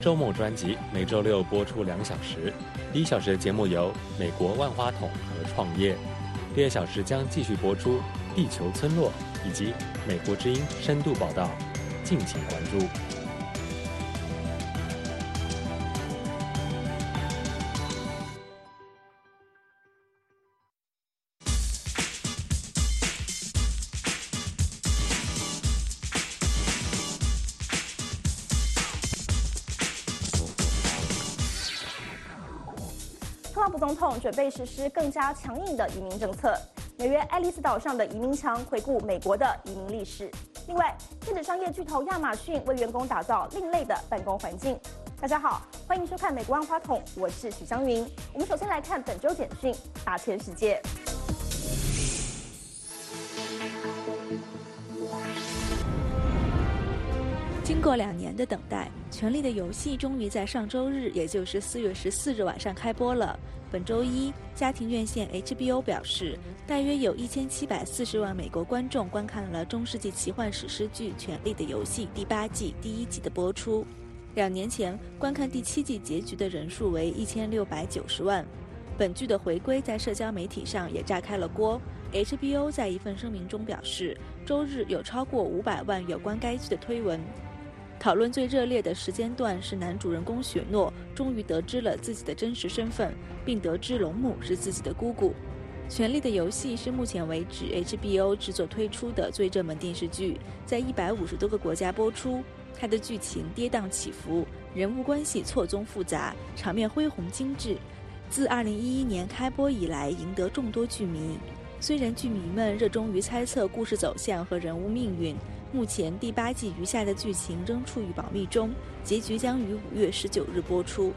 周末专辑每周六播出2小时，第1小时的节目由美国万花筒和创业，第2小时将继续播出地球村落以及美国之音深度报道，敬请关注。 特朗普总统准备实施更加强硬的移民政策。纽约爱丽丝岛上的移民墙回顾美国的移民历史。另外，电子商业巨头亚马逊为员工打造另类的办公环境。大家好，欢迎收看《美国万花筒》，我是许湘云。我们首先来看本周简讯：大千世界。 经过2年的等待，《权力的游戏》终于在上周日，也就是4月14日晚上开播了。本周一，家庭院线 HBO 表示，大约有1740万美国观众观看了中世纪奇幻史诗剧《权力的游戏》第8季第1集的播出。2年前，观看第7季结局的人数为1690万。本剧的回归在社交媒体上也炸开了锅。HBO 在一份声明中表示，周日有超过500万有关该剧的推文。讨论最热烈的时间段是男主人公雪诺终于得知了自己的真实身份，并得知龙母是自己的姑姑。《权力的游戏》是目前为止 HBO 制作推出的最热门电视剧，在150多个国家播出。它的剧情跌宕起伏，人物关系错综复杂，场面恢宏精致。自2011年开播以来，赢得众多剧迷。虽然剧迷们热衷于猜测故事走向和人物命运，目前第8季余下的剧情仍处于保密中，结局将于5月19日播出。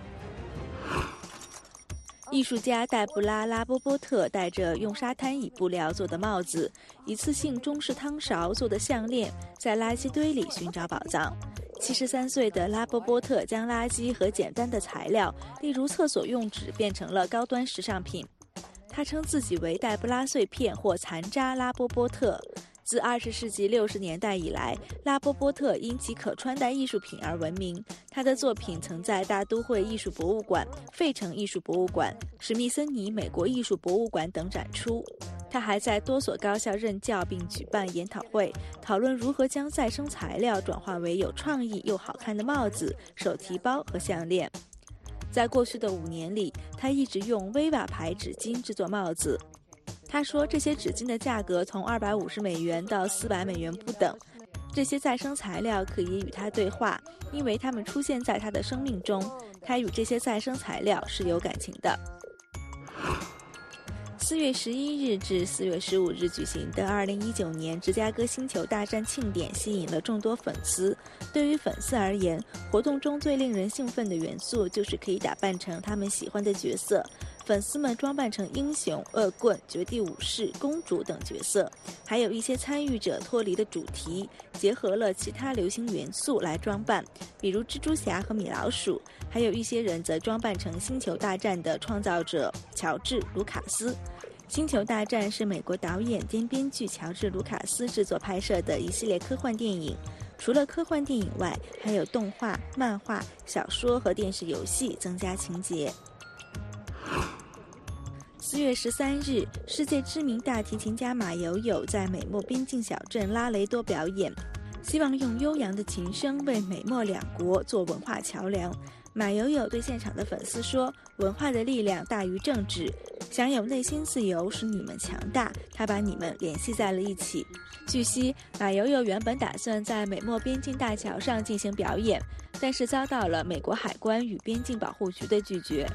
艺术家黛布拉·拉波波特戴着用沙滩椅布料做的帽子、一次性中式汤勺做的项链，在垃圾堆里寻找宝藏。73岁的拉波波特将垃圾和简单的材料，例如厕所用纸，变成了高端时尚品。他称自己为黛布拉碎片或残渣拉波波特。自20世纪60年代以来，拉波波特因其可穿戴艺术品而闻名。他的作品曾在大都会艺术博物馆、费城艺术博物馆、史密森尼美国艺术博物馆等展出。他还在多所高校任教，并举办研讨会，讨论如何将再生材料转化为有创意又好看的帽子、手提包和项链。在过去的5年里，他一直用威瓦牌纸巾制作帽子。他说，这些纸巾的价格从$250到$400不等。这些再生材料可以与他对话，因为它们出现在他的生命中。他与这些再生材料是有感情的。4月11日至4月15日举行的2019年芝加哥星球大战庆典吸引了众多粉丝。对于粉丝而言，活动中最令人兴奋的元素就是可以打扮成他们喜欢的角色。粉丝们装扮成英雄、恶棍、绝地武士、公主等角色，还有一些参与者脱离了主题，结合了其他流行元素来装扮，比如蜘蛛侠和米老鼠。还有一些人则装扮成星球大战的创造者乔治·卢卡斯。星球大战是美国导演兼编剧乔治·卢卡斯制作拍摄的一系列科幻电影。除了科幻电影外，还有动画、漫画、小说和电视游戏增加情节。4月13日，世界知名大提琴家马友友在美墨边境小镇拉雷多表演，希望用悠扬的琴声为美墨两国做文化桥梁。马友友对现场的粉丝说，文化的力量大于政治，享有内心自由使你们强大，他把你们联系在了一起。据悉，马友友原本打算在美墨边境大桥上进行表演，但是遭到了美国海关与边境保护局的拒绝。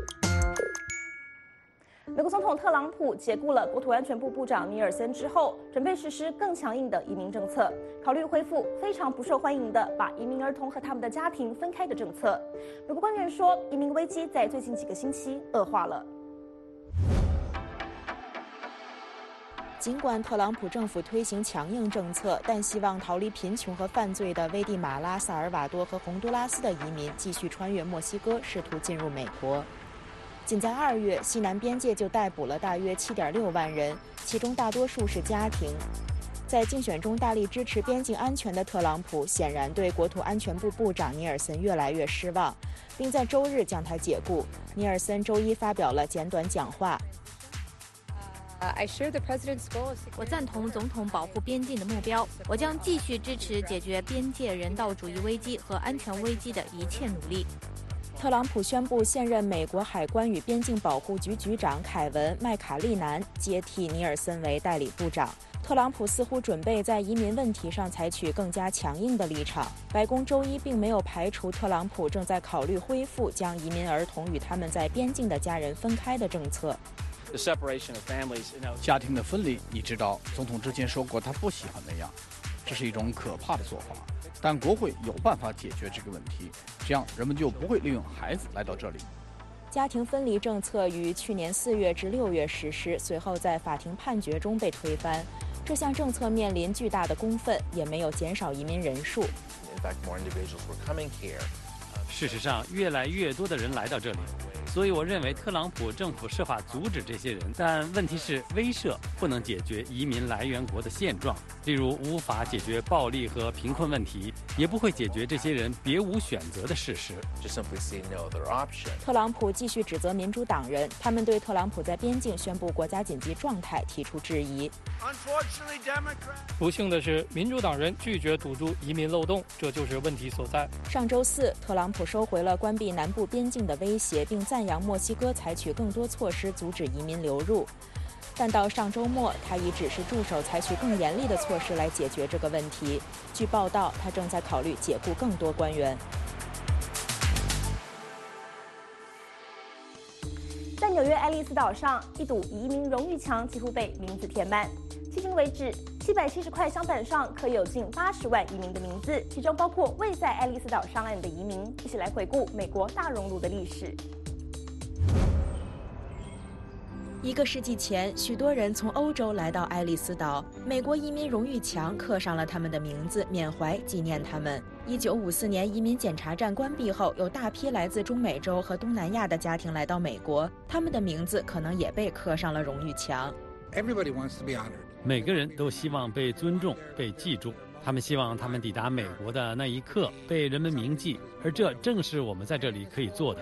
美国总统特朗普解雇了国土安全部部长尼尔森之后，准备实施更强硬的移民政策，考虑恢复非常不受欢迎的把移民儿童和他们的家庭分开的政策。美国官员说，移民危机在最近几个星期恶化了。 尽管特朗普政府推行强硬政策，但希望逃离贫穷和犯罪的危地马拉、萨尔瓦多和洪都拉斯的移民继续穿越墨西哥，试图进入美国。仅在2月，西南边界就逮捕了大约7.6万人，其中大多数是家庭。 在竞选中大力支持边境安全的特朗普，显然对国土安全部部长尼尔森越来越失望，并在周日将他解雇。尼尔森周一发表了简短讲话。 我赞同总统保护边境的目标，我将继续支持解决边界人道主义危机和安全危机的一切努力。 特朗普宣布现任美国海关与边境保护局局长凯文·麦卡利南接替尼尔森为代理部长。特朗普似乎准备在移民问题上采取更加强硬的立场。白宫周一并没有排除特朗普正在考虑恢复将移民儿童与他们在边境的家人分开的政策。 家庭的分离，你知道，总统之前说过他不喜欢那样，这是一种可怕的做法。但国会有办法解决这个问题，这样人们就不会利用孩子来到这里。 家庭分离政策于去年4月至6月实施，随后在法庭判决中被推翻。这项政策面临巨大的公愤，也没有减少移民人数。 事实上，越来越多的人来到这里，所以我认为特朗普政府设法阻止这些人。但问题是，威慑不能解决移民来源国的现状，例如无法解决暴力和贫困问题，也不会解决这些人别无选择的事实。 特朗普继续指责民主党人，他们对特朗普在边境宣布国家紧急状态提出质疑。 不幸的是，民主党人拒绝堵住移民漏洞，这就是问题所在。 上周4，特朗普收回了关闭南部边境的威胁，并赞扬墨西哥采取更多措施阻止移民流入。但到上周末，他已指示助手采取更严厉的措施来解决这个问题。据报道，他正在考虑解雇更多官员。 在纽约爱丽丝岛上，一堵移民荣誉墙几乎被名字填满。迄今为止，770块镶板上刻有近80万移民的名字，其中包括未在爱丽丝岛上岸的移民。一起来回顾美国大熔炉的历史。 1个世纪前，许多人从欧洲来到爱丽丝岛，美国移民荣誉墙刻上了他们的名字，缅怀纪念他们。1954年移民检查站关闭后，有大批来自中美洲和东南亚的家庭来到美国，他们的名字可能也被刻上了荣誉墙。 每个人都希望被尊重、被记住，他们希望他们抵达美国的那一刻被人们铭记，而这正是我们在这里可以做的。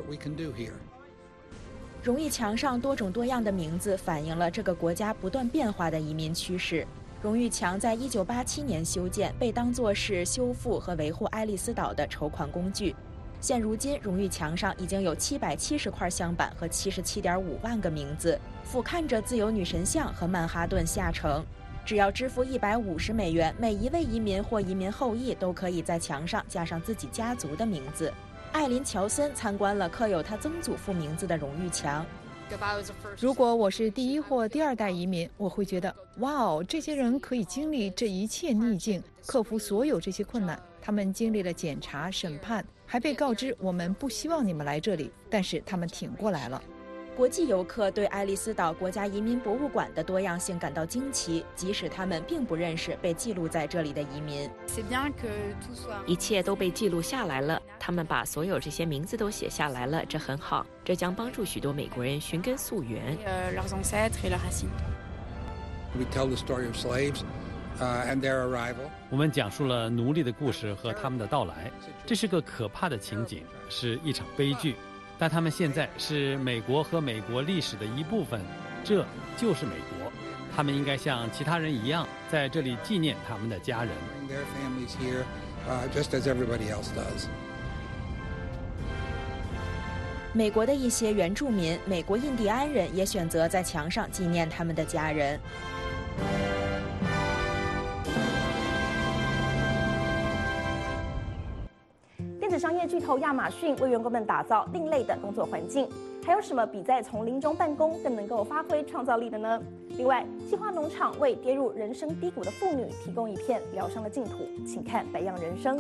荣誉墙上多种多样的名字反映了这个国家不断变化的移民趋势。荣誉墙在1987年修建，被当作是修复和维护爱丽丝岛的筹款工具。现如今，荣誉墙上已经有770块镶板和77.5万个名字，俯瞰着自由女神像和曼哈顿下城。只要支付$150，每一位移民或移民后裔都可以在墙上加上自己家族的名字。艾琳·乔森参观了刻有他曾祖父名字的荣誉墙。 如果我是第一或第二代移民，我会觉得，哇哦，这些人可以经历这一切逆境，克服所有这些困难。他们经历了检查、审判，还被告知我们不希望你们来这里，但是他们挺过来了。 国际游客对爱丽丝岛国家移民博物馆的多样性感到惊奇，即使他们并不认识被记录在这里的移民。 一切都被记录下来了，他们把所有这些名字都写下来了，这很好，这将帮助许多美国人寻根溯源。 我们讲述了奴隶的故事和他们的到来，这是个可怕的情景，是一场悲剧。但他们现在是美国和美国历史的一部分，这就是美国。他们应该像其他人一样，在这里纪念他们的家人。 美国的一些原住民、美国印第安人也选择在墙上纪念他们的家人。 电子商业巨头亚马逊为员工们打造另类的工作环境，还有什么比在从林中办公更能够发挥创造力的呢？另外，计划农场为跌入人生低谷的妇女提供一片疗伤的净土，请看《百样人生》。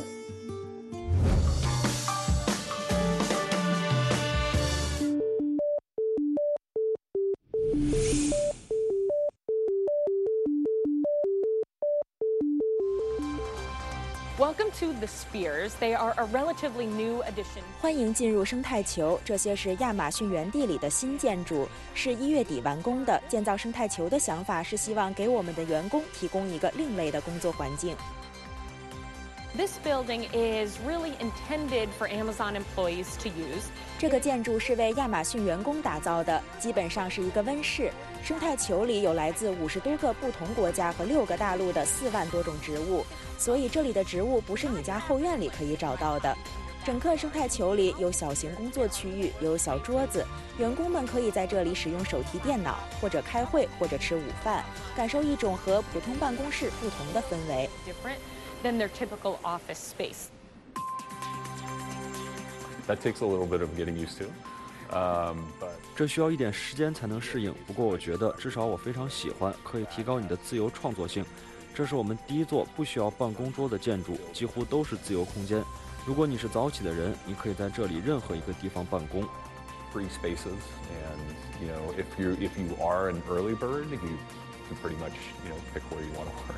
Welcome to the Spheres. They are a relatively new addition. 欢迎进入生态球，这些是亚马逊园地里的新建筑，是1月底完工的。建造生态球的想法是希望给我们的员工提供一个另类的工作环境。 This building is really intended for Amazon employees to use. 这个建筑是为亚马逊员工打造的，基本上是一个温室。生态球里有来自50多个不同国家和6个大陆的4万多种植物，所以这里的植物不是你家后院里可以找到的。整个生态球里有小型工作区域，有小桌子，员工们可以在这里使用手提电脑，或者开会，或者吃午饭，感受一种和普通办公室不同的氛围。 Than their typical office space. That takes a little bit of getting used to. 这需要一点时间才能适应，不过我觉得至少我非常喜欢，可以提高你的自由创作性。这是我们第一座不需要办公桌的建筑，几乎都是自由空间。如果你是早起的人，你可以在这里任何一个地方办公。 Free spaces, and if you are an early bird, you can pretty much pick where you want to work.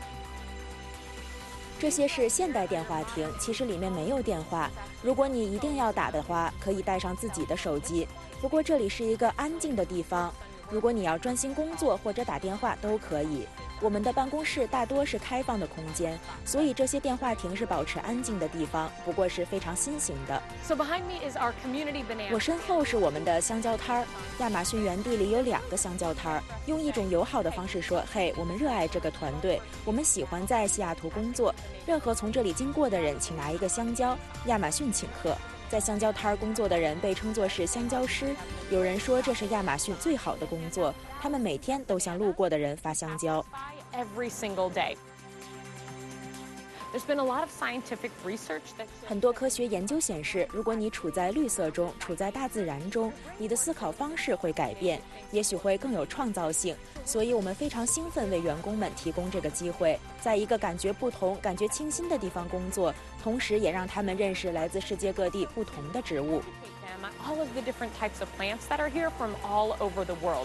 这些是现代电话亭，其实里面没有电话。如果你一定要打的话，可以带上自己的手机。不过这里是一个安静的地方，如果你要专心工作或者打电话都可以。我们的办公室大多是开放的空间，所以这些电话亭是保持安静的地方，不过是非常新型的。 So behind me is our community banana. 我身后是我们的香蕉摊儿。亚马逊园地里有2个香蕉摊儿，用一种友好的方式说：“嘿，我们热爱这个团队，我们喜欢在西雅图工作。任何从这里经过的人，请拿一个香蕉。亚马逊请客。”在香蕉摊儿工作的人被称作是香蕉师，有人说这是亚马逊最好的工作，他们每天都向路过的人发香蕉。 Every single day. There's been a lot of scientific research that 很多科学研究显示，如果你处在绿色中，处在大自然中，你的思考方式会改变，也许会更有创造性。所以我们非常兴奋为员工们提供这个机会，在一个感觉不同、感觉清新的地方工作，同时也让他们认识来自世界各地不同的植物。 All of the different types of plants that are here from all over the world.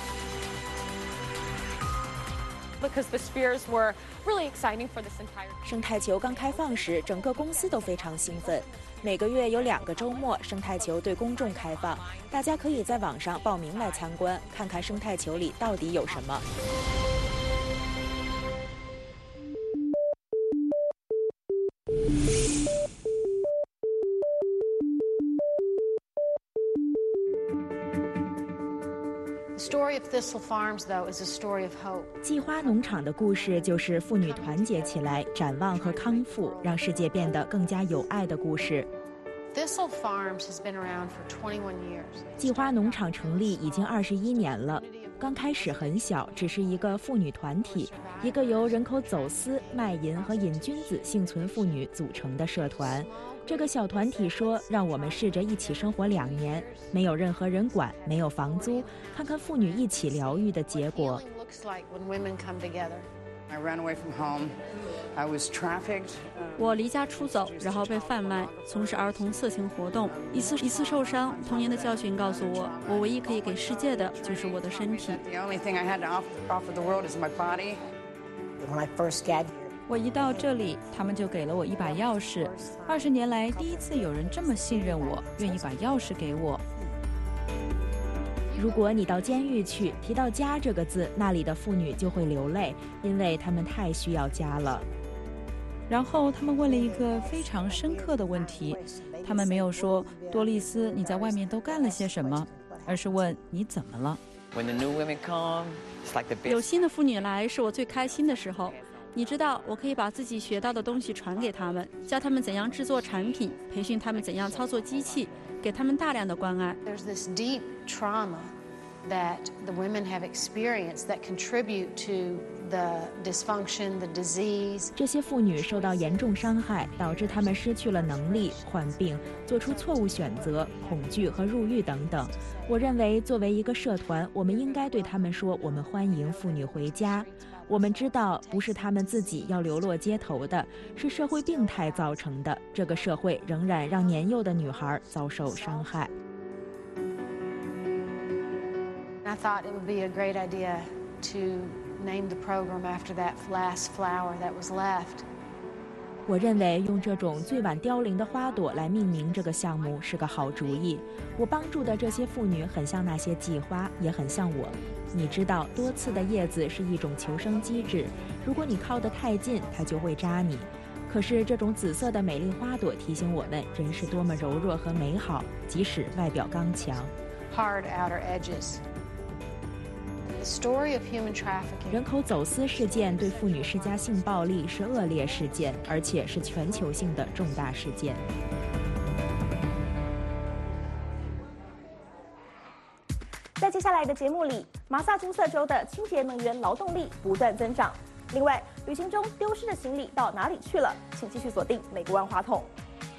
Because the spheres were really exciting for this entire. 生态球刚开放时，整个公司都非常兴奋。每个月有2个周末，生态球对公众开放，大家可以在网上报名来参观，看看生态球里到底有什么。计花农场的故事就是妇女团结起来，展望和康复，让世界变得更加有爱的故事。计花农场成立已经21年了，刚开始很小，只是一个妇女团体，一个由人口走私、卖淫和瘾君子幸存妇女组成的社团。这个小团体说，让我们试着一起生活2年，没有任何人管，没有房租，看看妇女一起疗愈的结果。 我离家出走，然后被贩卖，从事儿童色情活动，一次受伤。童年的教训告诉我，我唯一可以给世界的就是我的身体。 我一到这里，他们就给了我一把钥匙。20年来，第一次有人这么信任我，愿意把钥匙给我。 如果你到监狱去，提到家这个字，那里的妇女就会流泪，因为她们太需要家了。 然后他们问了一个非常深刻的问题，他们没有说多丽丝你在外面都干了些什么，而是问你怎么了。 有新的妇女来是我最开心的时候。你知道，我可以把自己学到的东西传给他们，教他们怎样制作产品，培训他们怎样操作机器，给他们大量的关爱。 There's this deep trauma that the women have experienced that contribute to the dysfunction, the disease. 这些妇女受到严重伤害，导致她们失去了能力、患病、做出错误选择、恐惧和入狱等等。我认为，作为一个社团，我们应该对她们说：“我们欢迎妇女回家。”我们知道，不是她们自己要流落街头的，是社会病态造成的。这个社会仍然让年幼的女孩遭受伤害。 I thought it would be a great idea to name the program after that last flower that was left. 我认为用这种最晚凋零的花朵来命名这个项目是个好主意。我帮助的这些妇女很像那些季花，也很像我。你知道，多刺的叶子是一种求生机制，如果你靠得太近，它就会扎你。可是这种紫色的美丽花朵提醒我们，人是多么柔弱和美好，即使外表刚强。 Hard outer edges. The story of human trafficking. 人口走私事件对妇女施加性暴力是恶劣事件，而且是全球性的重大事件。 在接下来的节目里，麻萨诸塞州的清洁能源劳动力不断增长。另外，旅行中丢失的行李到哪里去了？请继续锁定美国万花筒。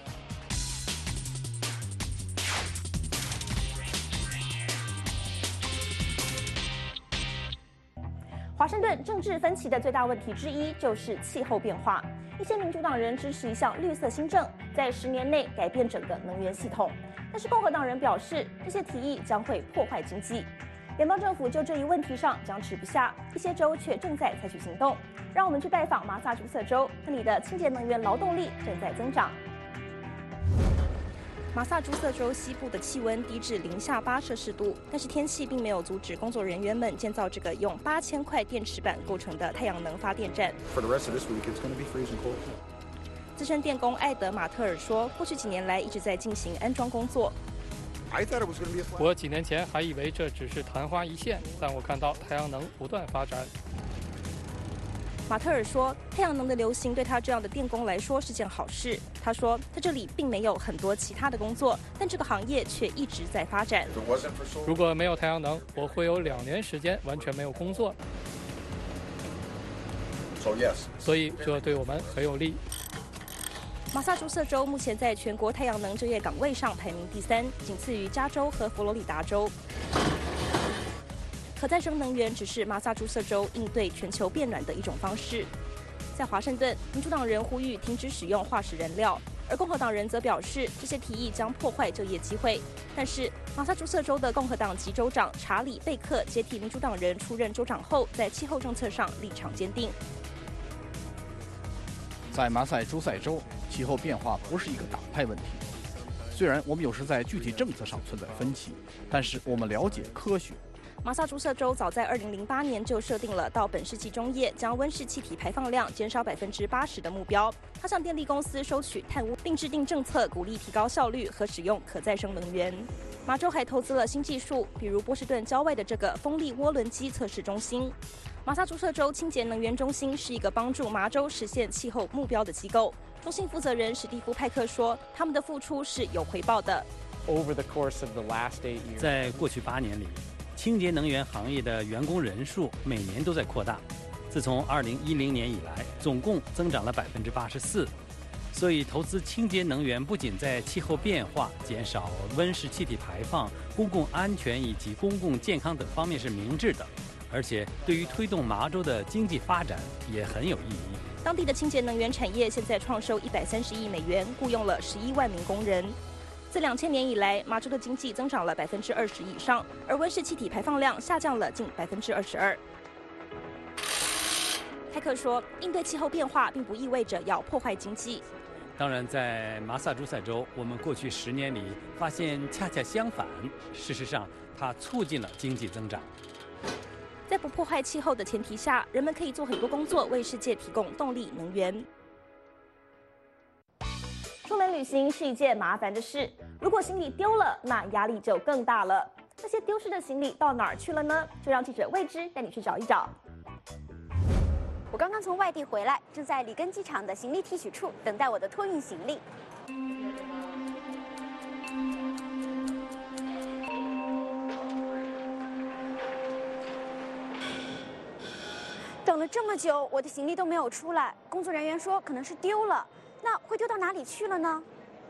华盛顿政治分歧的最大问题之一就是气候变化。一些民主党人支持一项绿色新政，在10年内改变整个能源系统。但是共和党人表示，这些提议将会破坏经济。联邦政府就这一问题上僵持不下，一些州却正在采取行动。让我们去拜访麻萨诸塞州，那里的清洁能源劳动力正在增长。麻萨诸塞州西部的气温低至零下8摄氏度，但是天气并没有阻止工作人员们建造这个用8000块电池板构成的太阳能发电站。资深电工艾德马特尔说，过去几年来一直在进行安装工作。 我几年前还以为这只是昙花一现，但我看到太阳能不断发展。 马特尔说，太阳能的流行对他这样的电工来说是件好事。他说，在这里并没有很多其他的工作，但这个行业却一直在发展。 如果没有太阳能，我会有2年时间完全没有工作。所以这对我们很有利。 麻萨诸塞州目前在全国太阳能就业岗位上排名第3，仅次于加州和佛罗里达州。可再生能源只是麻萨诸塞州应对全球变暖的一种方式。在华盛顿，民主党人呼吁停止使用化石燃料，而共和党人则表示这些提议将破坏就业机会。但是，麻萨诸塞州的共和党籍州长查理·贝克接替民主党人出任州长后，在气候政策上立场坚定。 在麻萨诸塞州，气候变化不是一个党派问题。虽然我们有时在具体政策上存在分歧，但是我们了解科学。 麻萨诸塞州早在2008年就设定了到本世纪中叶将温室气体排放量减少80%的目标。他向电力公司收取碳污，并制定政策鼓励提高效率和使用可再生能源。麻州还投资了新技术，比如波士顿郊外的这个风力涡轮机测试中心。麻萨诸塞州清洁能源中心是一个帮助麻州实现气候目标的机构。中心负责人史蒂夫·派克说，他们的付出是有回报的。 在过去8年里，清洁能源行业的员工人数每年都在扩大。自从2010年以来，总共增长了84%。所以，投资清洁能源不仅在气候变化、减少温室气体排放、公共安全以及公共健康等方面是明智的，而且对于推动麻州的经济发展也很有意义。 当地的清洁能源产业现在创收130亿美元，雇佣了11万名工人。自2000年以来，麻州的经济增长了20%以上，而温室气体排放量下降了近22%。派克说，应对气候变化并不意味着要破坏经济。 当然，在麻萨诸塞州，我们过去10年里发现恰恰相反，事实上，它促进了经济增长。 在不破坏气候的前提下，人们可以做很多工作，为世界提供动力能源。出门旅行是一件麻烦的事，如果行李丢了，那压力就更大了。那些丢失的行李到哪儿去了呢？就让记者魏之带你去找一找。 我刚刚从外地回来，正在里根机场的行李提取处等待我的托运行李。等了这么久，我的行李都没有出来，工作人员说可能是丢了，那会丢到哪里去了呢？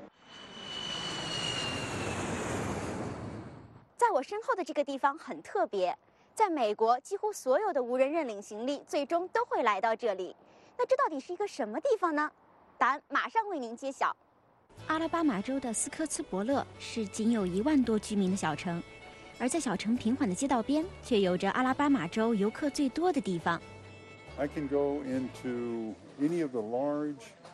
在我身后的这个地方很特别。在美国，几乎所有的无人认领行李最终都会来到这里。那这到底是一个什么地方呢？答案马上为您揭晓。 阿拉巴马州的斯科茨伯勒是仅有1万多居民的小城，而在小城平缓的街道边，却有着阿拉巴马州游客最多的地方。 I can go into any of the large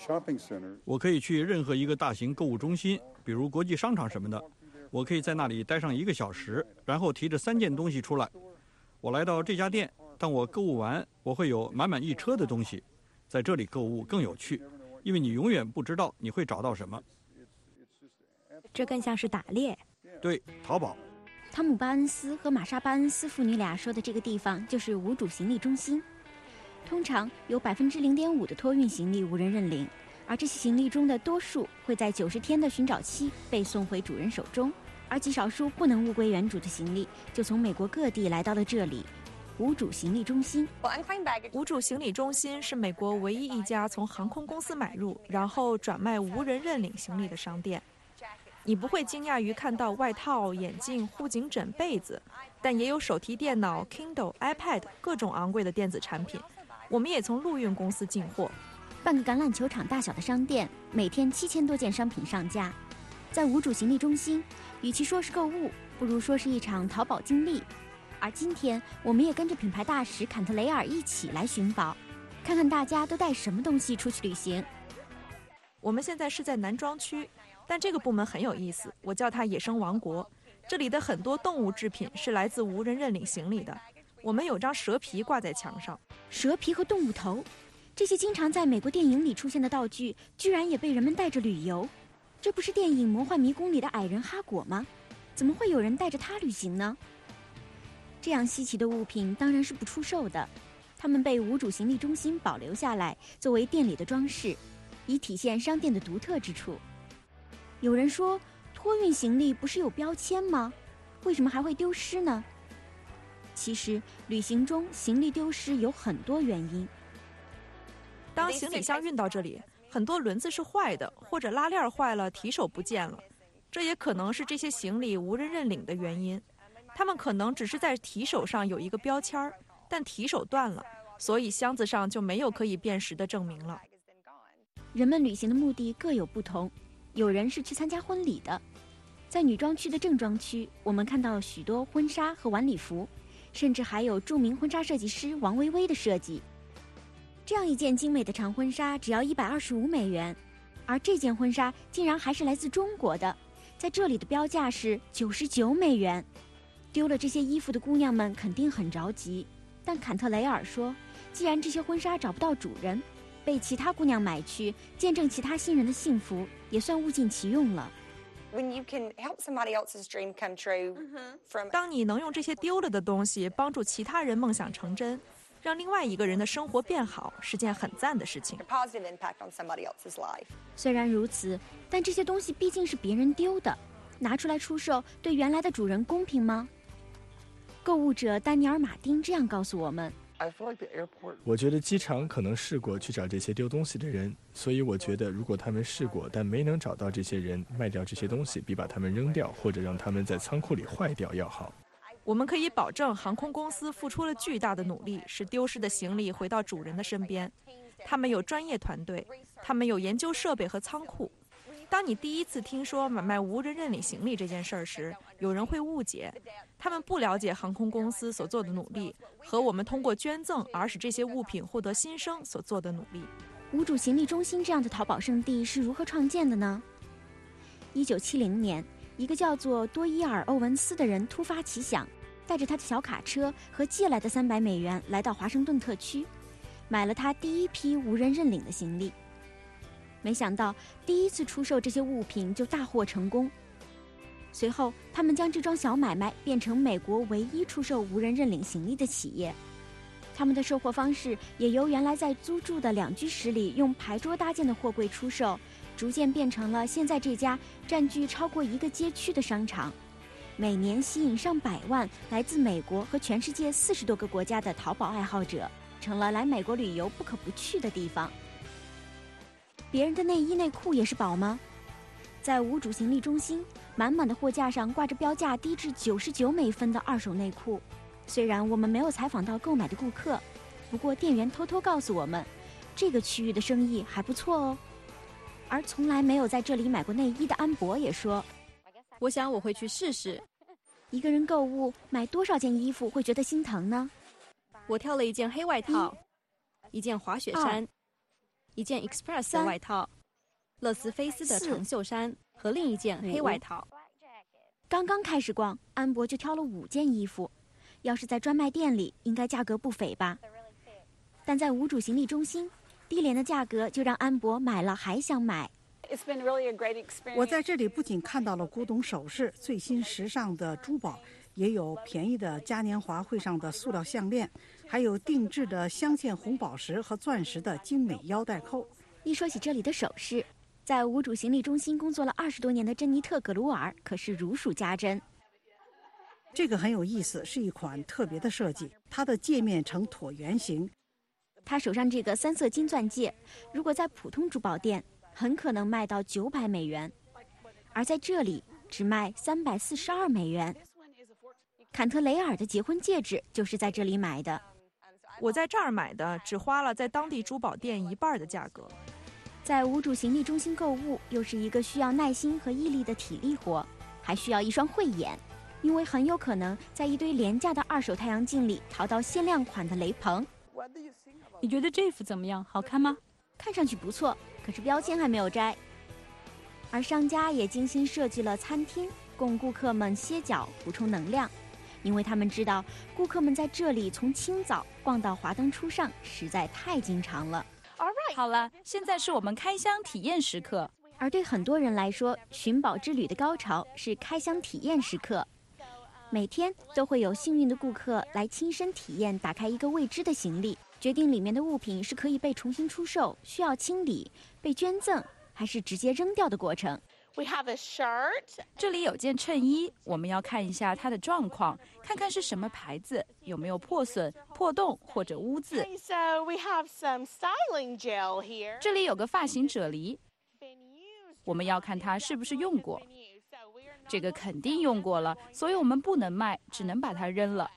我可以去任何一个大型购物中心，比如国际商场什么的，我可以在那里待上1个小时，然后提着3件东西出来。我来到这家店，当我购物完，我会有满满一车的东西。在这里购物更有趣，因为你永远不知道你会找到什么。 这更像是打猎。 对，淘宝。 汤姆·巴恩斯和玛莎·巴恩斯父女俩说的这个地方就是无主行李中心。通常有0.5%的托运行李无人认领，而这些行李中的多数会在90天的寻找期被送回主人手中，而极少数不能物归原主的行李就从美国各地来到了这里。无主行李中心。 无主行李中心是美国唯一一家从航空公司买入，然后转卖无人认领行李的商店。你不会惊讶于看到外套、眼镜、护颈枕、被子，但也有手提电脑、Kindle、iPad 各种昂贵的电子产品。我们也从陆运公司进货。 半个橄榄球场大小的商店，每天7000多件商品上架。在无主行李中心，与其说是购物，不如说是一场淘宝经历。而今天，我们也跟着品牌大使坎特雷尔一起来寻宝，看看大家都带什么东西出去旅行。 我们现在是在南庄区，但这个部门很有意思，我叫它野生王国。这里的很多动物制品是来自无人认领行李的。我们有张蛇皮挂在墙上。 蛇皮和动物头，这些经常在美国电影里出现的道具，居然也被人们带着旅游。这不是电影《魔幻迷宫》里的矮人哈果吗？怎么会有人带着它旅行呢？这样稀奇的物品当然是不出售的，它们被无主行李中心保留下来，作为店里的装饰，以体现商店的独特之处。有人说，托运行李不是有标签吗？为什么还会丢失呢？其实，旅行中行李丢失有很多原因。 当行李箱运到这里，很多轮子是坏的，或者拉链坏了，提手不见了，这也可能是这些行李无人认领的原因。他们可能只是在提手上有一个标签，但提手断了，所以箱子上就没有可以辨识的证明了。 人们旅行的目的各有不同，有人是去参加婚礼的。在女装区的正装区，我们看到许多婚纱和晚礼服，甚至还有著名婚纱设计师王薇薇的设计。这样一件精美的长婚纱只要125美元，而这件婚纱竟然还是来自中国的，在这里的标价是99美元。丢了这些衣服的姑娘们肯定很着急，但坎特雷尔说，既然这些婚纱找不到主人，被其他姑娘买去，见证其他新人的幸福，也算物尽其用了。 当你能用这些丢了的东西帮助其他人梦想成真，让另外一个人的生活变好，是件很赞的事情。 虽然如此，但这些东西毕竟是别人丢的，拿出来出售，对原来的主人公平吗？购物者丹尼尔·马丁这样告诉我们。 我觉得机场可能试过去找这些丢东西的人，所以我觉得如果他们试过但没能找到这些人，卖掉这些东西比把他们扔掉或者让他们在仓库里坏掉要好。 我们可以保证航空公司付出了巨大的努力，使丢失的行李回到主人的身边。他们有专业团队，他们有研究设备和仓库。当你第一次听说买卖无人认领行李这件事时，有人会误解，他们不了解航空公司所做的努力和我们通过捐赠而使这些物品获得新生所做的努力。 无主行李中心这样的淘宝圣地是如何创建的呢？1970年，一个叫做多伊尔·欧文斯的人突发奇想，带着他的小卡车和借来的300美元来到华盛顿特区，买了他第一批无人认领的行李。没想到第一次出售这些物品就大获成功。随后，他们将这桩小买卖变成美国唯一出售无人认领行李的企业。他们的售货方式也由原来在租住的2居室里用牌桌搭建的货柜出售，逐渐变成了现在这家占据超过1个街区的商场，每年吸引上百万来自美国和全世界40多个国家的淘宝爱好者，成了来美国旅游不可不去的地方。别人的内衣内裤也是宝吗？在无主行李中心，满满的货架上挂着标价低至99美分的二手内裤。虽然我们没有采访到购买的顾客，不过店员偷偷告诉我们，这个区域的生意还不错哦。而从来没有在这里买过内衣的安博也说， 我想我会去试试。 一个人购物买多少件衣服会觉得心疼呢？ 我挑了一件黑外套，一件滑雪衫， 一件 Express 的外套，乐丝菲斯的长袖衫和另一件黑外套。 刚刚开始逛，安博就挑了5件衣服，要是在专卖店里，应该价格不菲吧？但在无主行李中心，低廉的价格就让安博买了还想买。 我在这里不仅看到了古董首饰、最新时尚的珠宝，也有便宜的嘉年华会上的塑料项链，还有定制的镶嵌红宝石和钻石的精美腰带扣。 一说起这里的首饰，在无主行李中心工作了20多年的珍妮特·葛鲁尔可是如数家珍。 这个很有意思，是一款特别的设计，它的戒面呈椭圆形。 他手上这个3色金钻戒，如果在普通珠宝店，很可能卖到900美元，而在这里只卖342美元。坎特雷尔的结婚戒指就是在这里买的。 我在这儿买的，只花了在当地珠宝店1半的价格。 在无主行李中心购物，又是一个需要耐心和毅力的体力活，还需要一双慧眼，因为很有可能在一堆廉价的2手太阳镜里淘到限量款的雷朋。 你觉得这幅怎么样？好看吗？ 看上去不错，可是标签还没有摘。而商家也精心设计了餐厅，供顾客们歇脚补充能量，因为他们知道顾客们在这里从清早逛到华灯初上实在太经常了。 好了，现在是我们开箱体验时刻。 而对很多人来说，寻宝之旅的高潮是开箱体验时刻。每天都会有幸运的顾客来亲身体验打开一个未知的行李，决定里面的物品是可以被重新出售、需要清理、被捐赠，还是直接扔掉的过程。 这里有件衬衣，我们要看一下它的状况，看看是什么牌子，有没有破损、破洞或者污渍。这里有个发型啫喱，我们要看它是不是用过。这个肯定用过了，所以我们不能卖，只能把它扔了。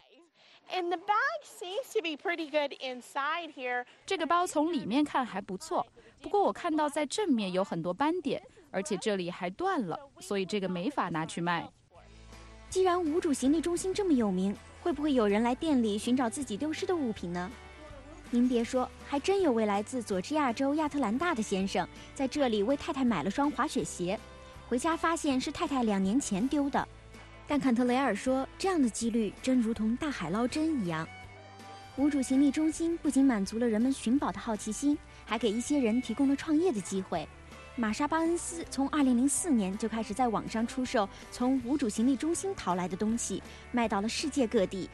这个包从里面看还不错，不过我看到在正面有很多斑点，而且这里还断了，所以这个没法拿去卖。 既然无主行李中心这么有名，会不会有人来店里寻找自己丢失的物品呢？您别说，还真有位来自佐治亚州亚特兰大的先生，在这里为太太买了双滑雪鞋，回家发现是太太2年前丢的。但坎特雷尔说，这样的几率真如同大海捞针一样。无主行李中心不仅满足了人们寻宝的好奇心，还给一些人提供了创业的机会。玛莎·巴恩斯从2004年就开始在网上出售从无主行李中心淘来的东西，卖到了世界各地。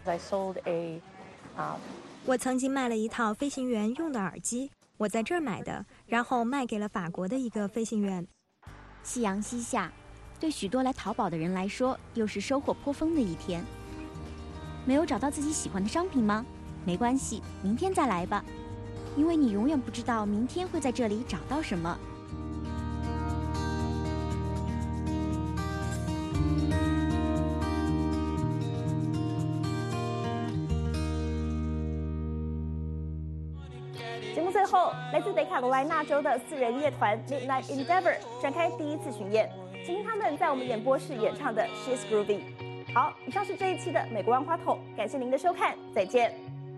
我曾经卖了一套飞行员用的耳机，我在这儿买的，然后卖给了法国的一个飞行员。 夕阳西下，对许多来淘宝的人来说，又是收获颇丰的一天。没有找到自己喜欢的商品吗？没关系，明天再来吧，因为你永远不知道明天会在这里找到什么。 节目最后，来自北卡罗来纳州的4人乐团 Midnight Endeavor 展开第1次巡演，请听他们在我们演播室演唱的 She's Groovy。好，以上是这一期的美国万花筒，感谢您的收看，再见。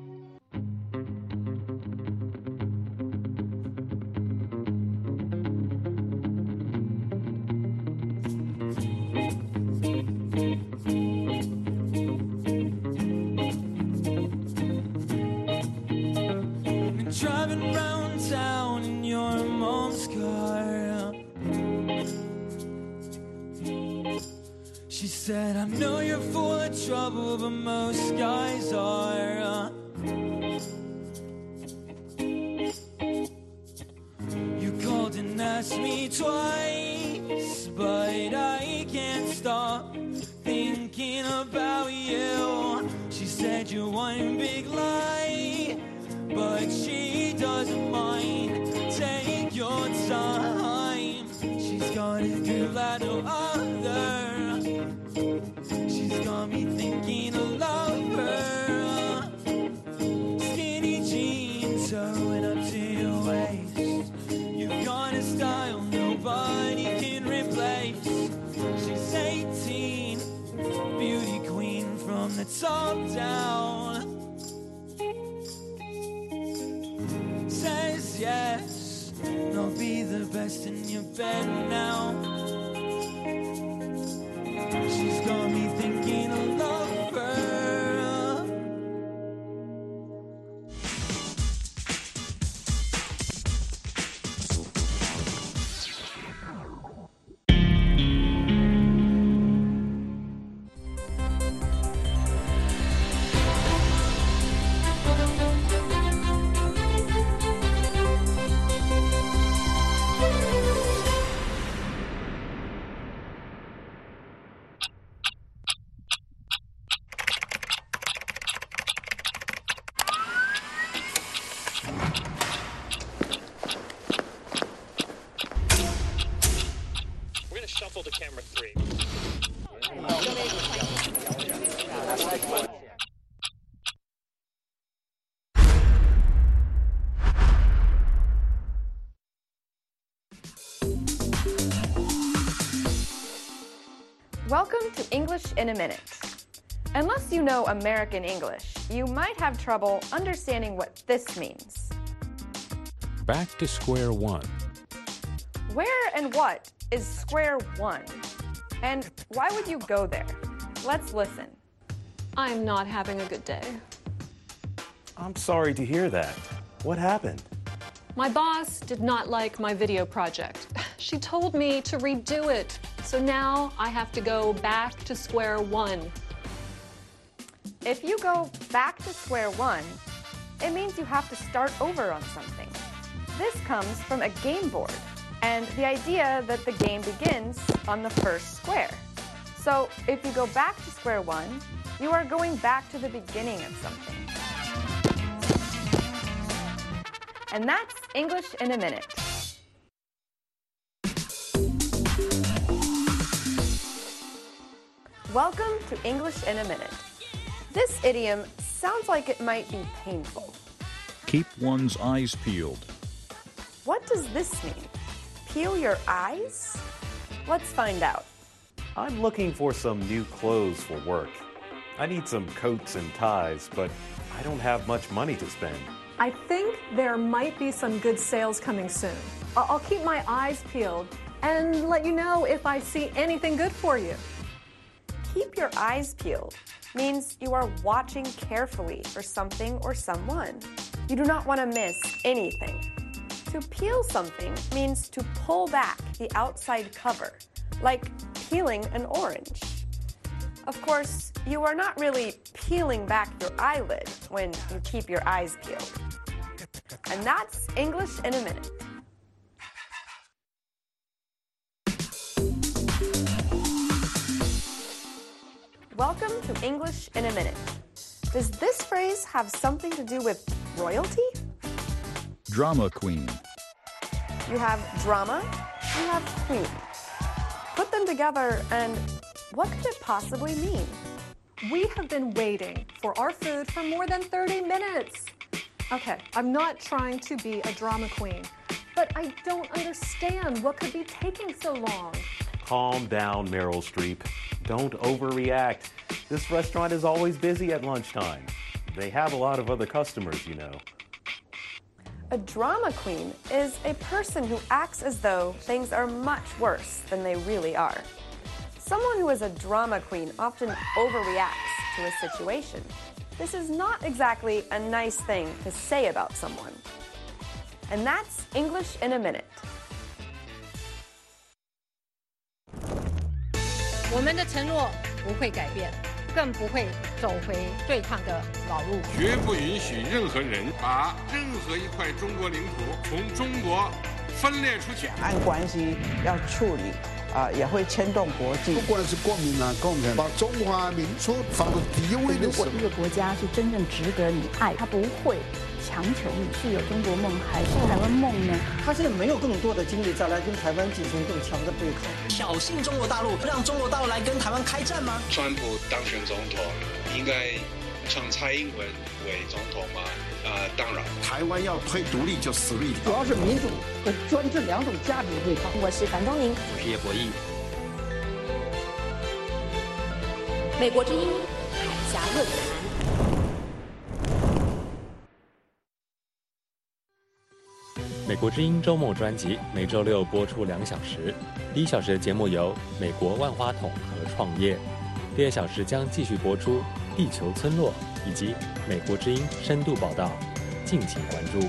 Driving round town in your mom's car. She said, I know you're full of trouble, but most guys are. You called and asked me twice, but I can't stop thinking about you. She said you're one big lie, but she doesn't mind. Take your time. She's got a girl like no other. She's got me thinking I love her. Skinny jeans sewing up to your waist. You've got a style nobody can replace. She's 18, beauty queen from the top down. Says yes undressed in your bed now. She's got me thinking I love her. Shuffle to camera 3. Welcome to English in a Minute. Unless you know American English, you might have trouble understanding what this means. Back to square one. Where and what is square one? And why would you go there? Let's listen. I'm not having a good day. I'm sorry to hear that. What happened? My boss did not like my video project. She told me to redo it. So now I have to go back to square one. If you go back to square one, it means you have to start over on something. This comes from a game board and the idea that the game begins on the first square. So if you go back to square one, you are going back to the beginning of something. And that's English in a Minute. Welcome to English in a Minute. This idiom sounds like it might be painful. Keep one's eyes peeled. What does this mean? Peel your eyes? Let's find out. I'm looking for some new clothes for work. I need some coats and ties, but I don't have much money to spend. I think there might be some good sales coming soon. I'll keep my eyes peeled and let you know if I see anything good for you. Keep your eyes peeled means you are watching carefully for something or someone. You do not want to miss anything. To peel something means to pull back the outside cover, like peeling an orange. Of course, you are not really peeling back your eyelid when you keep your eyes peeled. And that's English in a Minute. Welcome to English in a Minute. Does this phrase have something to do with royalty? Drama queen. You have drama, you have queen. Put them together and what could it possibly mean? We have been waiting for our food for more than 30 minutes. Okay, I'm not trying to be a drama queen, but I don't understand what could be taking so long. Calm down, Meryl Streep. Don't overreact. This restaurant is always busy at lunchtime. They have a lot of other customers, you know. A drama queen is a person who acts as though things are much worse than they really are. Someone who is a drama queen often overreacts to a situation. This is not exactly a nice thing to say about someone. And that's English in a Minute. 我们的承诺不会改变，更不会走回对抗的老路。 绝不允许任何人把任何一块中国领土从中国分裂出去。 两岸关系要处理也会牵动国际。 不管是国民啊、共产，把中华民族放到第一位的时候。 如果一个国家是真正值得你爱，他不会强求你是有中国梦还是台湾梦呢？ 他现在没有更多的精力再来跟台湾进行更强的对抗。 挑衅中国大陆，让中国大陆来跟台湾开战吗？ 川普当选总统，应该让蔡英文为总统吗？当然。 台湾要推独立就死路一条。 主要是民主和专制两种价值对抗。 我是樊东宁， 我是叶博弈。 美国之音海峡论坛。 美国国之音周末专辑每周六播出2小时，第1小时的节目有美国万花筒和创业，第2小时将继续播出地球村落以及美国之音深度报道，敬请关注。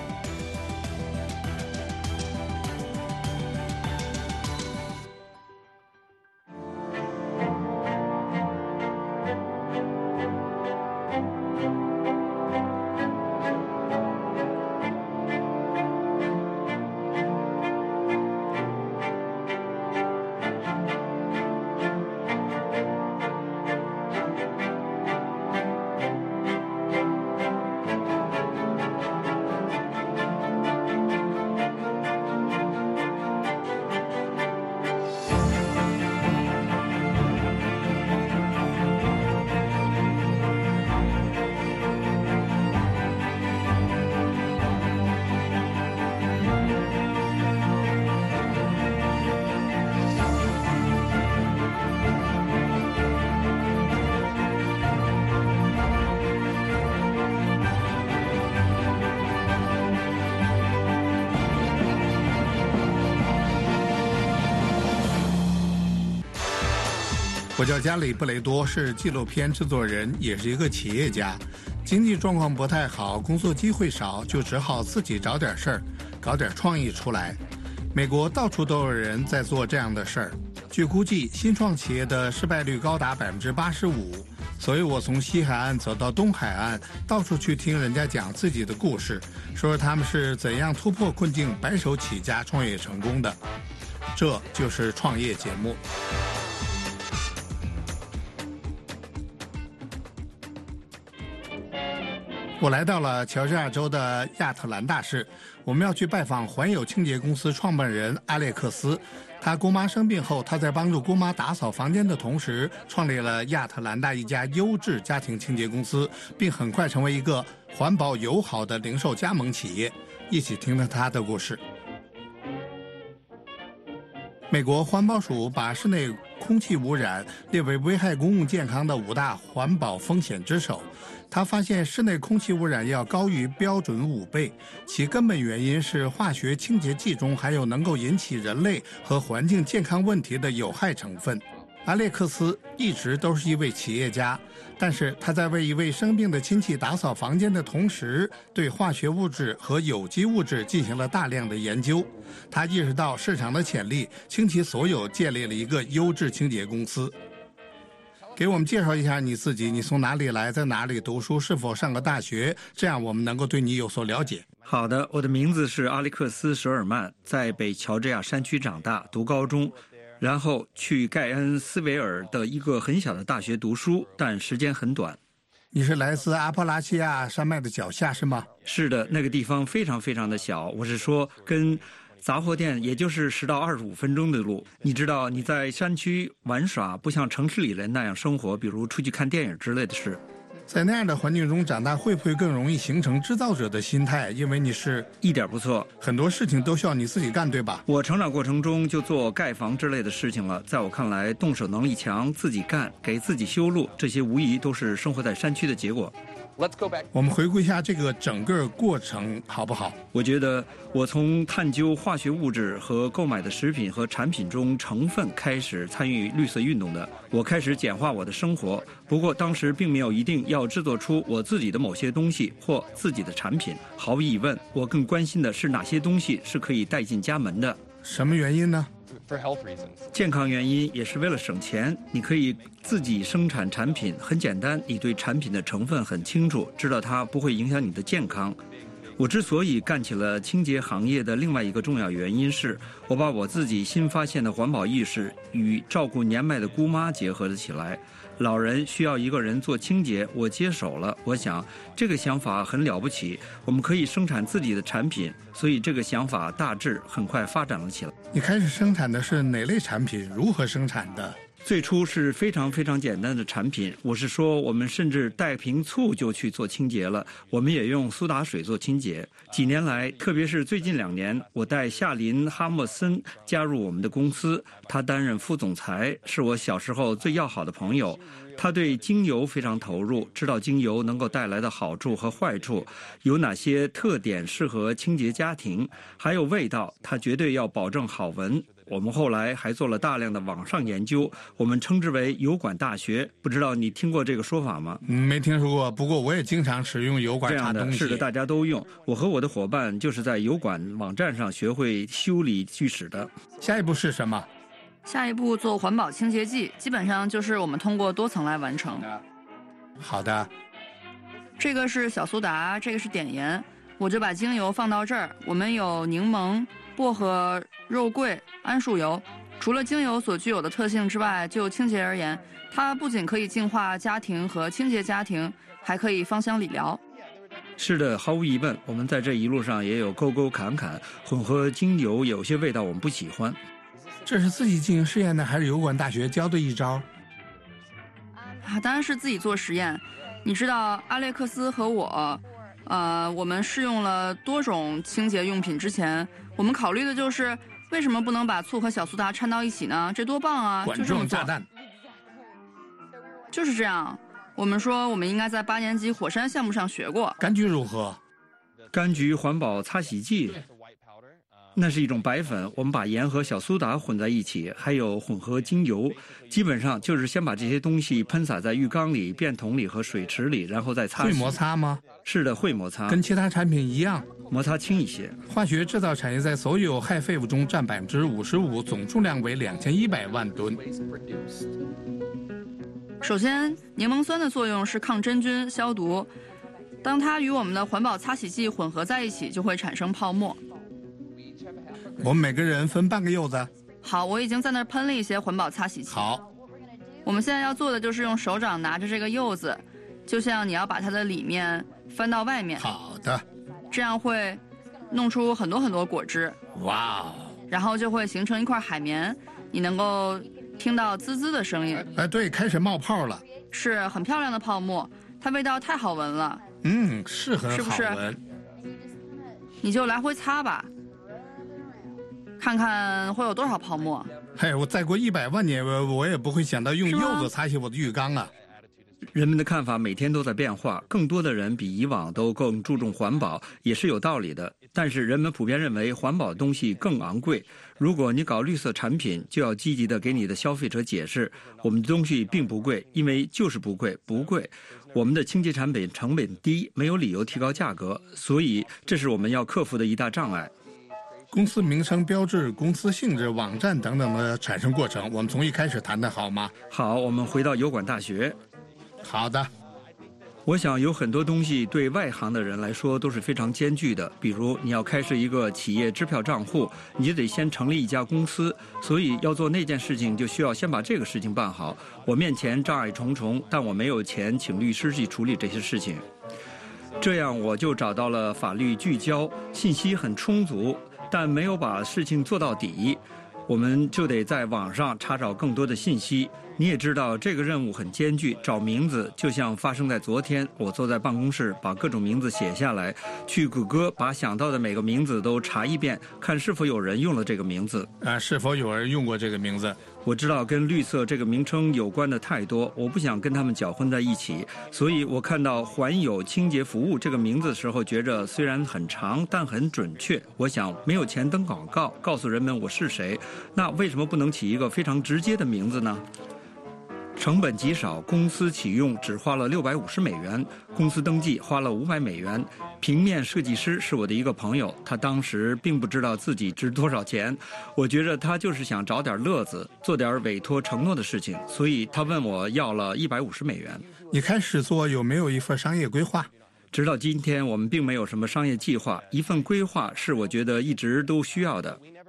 我叫加里布雷多，是纪录片制作人，也是一个企业家。经济状况不太好，工作机会少，就只好自己找点事儿，搞点创意出来。美国到处都有人在做这样的事儿。据估计，新创企业的失败率高达85%，所以我从西海岸走到东海岸，到处去听人家讲自己的故事，说他们是怎样突破困境，白手起家创业成功的。这就是创业节目。我来到了乔治亚州的亚特兰大市，我们要去拜访环友清洁公司创办人阿列克斯。他姑妈生病后，他在帮助姑妈打扫房间的同时，创立了亚特兰大一家优质家庭清洁公司，并很快成为一个环保友好的零售加盟企业。一起听听他的故事。美国环保署把室内空气污染列为危害公共健康的5大环保风险之首。他发现室内空气污染要高于标准5倍，其根本原因是化学清洁剂中含有能够引起人类和环境健康问题的有害成分。阿列克斯一直都是一位企业家，但是他在为一位生病的亲戚打扫房间的同时，对化学物质和有机物质进行了大量的研究。他意识到市场的潜力，倾其所有建立了一个优质清洁公司。给我们介绍一下你自己，你从哪里来，在哪里读书，是否上过大学，这样我们能够对你有所了解。 好的，我的名字是阿历克斯·舍尔曼，在北乔治亚山区长大，读高中，然后去盖恩斯维尔的一个很小的大学读书，但时间很短。 你是来自阿帕拉契亚山脉的脚下是吗？ 是的，那个地方非常非常的小，我是说跟杂货店也就是10到25分钟的路。你知道你在山区玩耍不像城市里人那样生活，比如出去看电影之类的事。 在那样的环境中长大，会不会更容易形成制造者的心态？因为你是一点不错， 很多事情都需要你自己干，对吧？ 我成长过程中就做盖房之类的事情了，在我看来，动手能力强，自己干，给自己修路，这些无疑都是生活在山区的结果。 我们回顾一下这个整个过程好不好？ 我觉得我从探究化学物质和购买的食品和产品中成分开始参与绿色运动的。我开始简化我的生活，不过当时并没有一定要制作出我自己的某些东西或自己的产品。毫无疑问，我更关心的是哪些东西是可以带进家门的。 什么原因呢？ 健康原因，也是为了省钱。你可以自己生产产品，很简单，你对产品的成分很清楚，知道它不会影响你的健康。我之所以干起了清洁行业的另外一个重要原因是，我把我自己新发现的环保意识与照顾年迈的姑妈结合了起来。老人需要一个人做清洁，我接手了。我想这个想法很了不起，我们可以生产自己的产品，所以这个想法大致很快发展了起来。 你开始生产的是哪类产品？如何生产的？ 最初是非常非常简单的产品，我是说我们甚至带瓶醋就去做清洁了，我们也用苏打水做清洁。几年来，特别是最近2年，我带夏琳·哈默森加入我们的公司，他担任副总裁，是我小时候最要好的朋友。他对精油非常投入，知道精油能够带来的好处和坏处，有哪些特点适合清洁家庭，还有味道，他绝对要保证好闻。我们后来还做了大量的网上研究，我们称之为油管大学。不知道你听过这个说法吗？ 没听说过，不过我也经常使用油管查东西。 是的，大家都用。我和我的伙伴就是在油管网站上学会修理锯齿的。 下一步是什么？ 下一步做环保清洁剂，基本上就是我们通过多层来完成。 好的。 这个是小苏打，这个是碘盐，我就把精油放到这儿。我们有柠檬、薄荷、肉桂、桉树油。除了精油所具有的特性之外，就清洁而言，它不仅可以净化家庭和清洁家庭，还可以芳香理疗。 是的，毫无疑问，我们在这一路上也有沟沟坎坎，混合精油有些味道我们不喜欢。 这是自己进行实验呢，还是油管大学教的一招？ 当然是自己做实验。你知道阿列克斯和我们试用了多种清洁用品之前，我们考虑的就是为什么不能把醋和小苏打掺到一起呢？这多棒啊！ 管中炸弹。 就是这样。我们说我们应该在8年级火山项目上学过。 柑橘如何？ 柑橘环保擦洗剂。那是一种白粉，我们把盐和小苏打混在一起，还有混合精油，基本上就是先把这些东西喷洒在浴缸里、便桶里和水池里，然后再擦洗。 会摩擦吗？ 是的，会摩擦， 跟其他产品一样， 摩擦轻一些。 化学制造产业在所有害废物中占55%，总重量为2100万吨。 首先，柠檬酸的作用是抗真菌、消毒，当它与我们的环保擦洗剂混合在一起，就会产生泡沫。 我们每个人分半个柚子。 好，我已经在那儿喷了一些环保擦洗剂。 好， 我们现在要做的就是用手掌拿着这个柚子，就像你要把它的里面翻到外面。 好的。 这样会弄出很多很多果汁。 哇哦！ 然后就会形成一块海绵，你能够听到滋滋的声音。 对，开始冒泡了。 是很漂亮的泡沫，它味道太好闻了。 是很好闻。 是不是？你就来回擦吧。看看会有多少泡沫。 我再过100万年，我也不会想到用柚子擦洗我的浴缸啊。 人们的看法每天都在变化，更多的人比以往都更注重环保，也是有道理的。但是人们普遍认为环保的东西更昂贵。如果你搞绿色产品，就要积极的给你的消费者解释，我们的东西并不贵，因为就是不贵，不贵。我们的清洁产品成本低，没有理由提高价格，所以这是我们要克服的一大障碍。 公司名称、标志、公司性质、网站等等的产生过程，我们从一开始谈的好吗？ 好，我们回到油管大学。 好的。 我想有很多东西对外行的人来说都是非常艰巨的，比如你要开设一个企业支票账户，你就得先成立一家公司，所以要做那件事情就需要先把这个事情办好。我面前障碍重重，但我没有钱请律师去处理这些事情。这样我就找到了法律聚焦，信息很充足，但没有把事情做到底，我们就得在网上查找更多的信息。你也知道这个任务很艰巨，找名字就像发生在昨天，我坐在办公室把各种名字写下来，去谷歌把想到的每个名字都查一遍，看是否有人用了这个名字。 是否有人用过这个名字？ 我知道跟绿色这个名称有关的太多，我不想跟他们搅混在一起，所以我看到环有清洁服务这个名字的时候，觉着虽然很长，但很准确。我想没有钱登广告，告诉人们我是谁，那为什么不能起一个非常直接的名字呢？成本极少，公司启用只花了$650，公司登记花了$500。平面设计师是我的一个朋友，他当时并不知道自己值多少钱，我觉着他就是想找点乐子，做点委托承诺的事情，所以他问我要了$150。 你开始做有没有一份商业规划？ 直到今天我们并没有什么商业计划，一份规划是我觉得一直都需要的。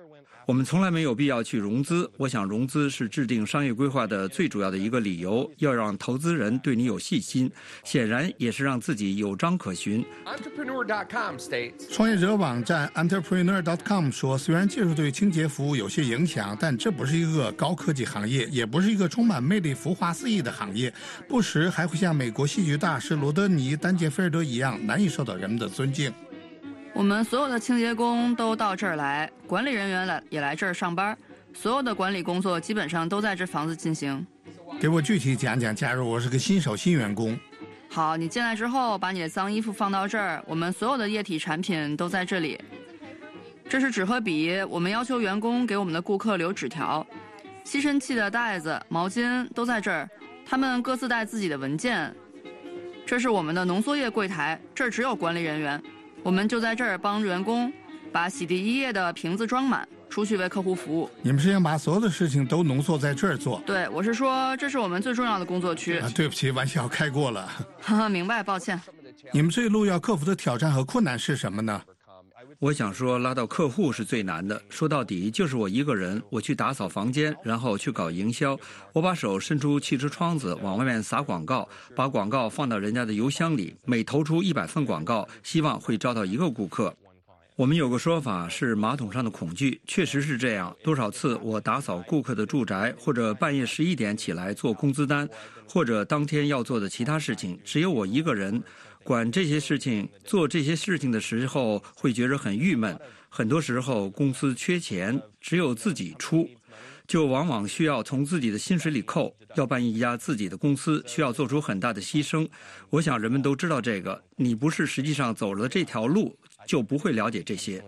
我们从来没有必要去融资。我想融资是制定商业规划的最主要的一个理由，要让投资人对你有信心，显然也是让自己有章可循。 创业者网站 Entrepreneur.com 说，虽然技术对清洁服务有些影响，但这不是一个高科技行业，也不是一个充满魅力浮华四溢的行业，不时还会像美国戏剧大师罗德尼·丹杰菲尔德一样难以受到人们的尊敬。 我们所有的清洁工都到这儿来，管理人员也来这儿上班，所有的管理工作基本上都在这房子进行。 给我具体讲讲，假如我是个新员工。 好，你进来之后把你的脏衣服放到这儿，我们所有的液体产品都在这里。这是纸和笔，我们要求员工给我们的顾客留纸条。吸尘器的袋子、毛巾都在这儿，他们各自带自己的文件。这是我们的浓缩液柜台，这儿只有管理人员。我们就在这儿帮员工把洗涤液的瓶子装满，出去为客户服务。 你们是想把所有的事情都浓缩在这儿做？ 对，我是说这是我们最重要的工作区。 对不起，玩笑开过了。 哈哈，明白，抱歉。 你们这一路要克服的挑战和困难是什么呢？ 我想说，拉到客户是最难的。说到底，就是我一个人，我去打扫房间，然后去搞营销。我把手伸出汽车窗子，往外面撒广告，把广告放到人家的邮箱里。每投出100份广告，希望会招到一个顾客。我们有个说法是马桶上的恐惧，确实是这样。多少次我打扫顾客的住宅，或者半夜11点起来做工资单，或者当天要做的其他事情，只有我一个人。管这些事情，做这些事情的时候会觉得很郁闷。很多时候公司缺钱，只有自己出，就往往需要从自己的薪水里扣。要办一家自己的公司，需要做出很大的牺牲。我想人们都知道这个，你不是实际上走了这条路，就不会了解这些。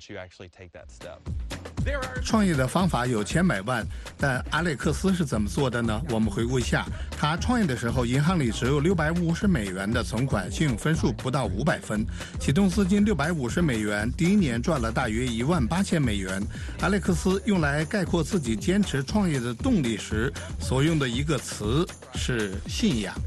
创业的方法有千百万，但阿列克斯是怎么做的呢？我们回顾一下，他创业的时候，银行里只有$650的存款，信用分数不到500分，启动资金$650，第一年赚了大约$18,000。阿列克斯用来概括自己坚持创业的动力时所用的一个词是信仰。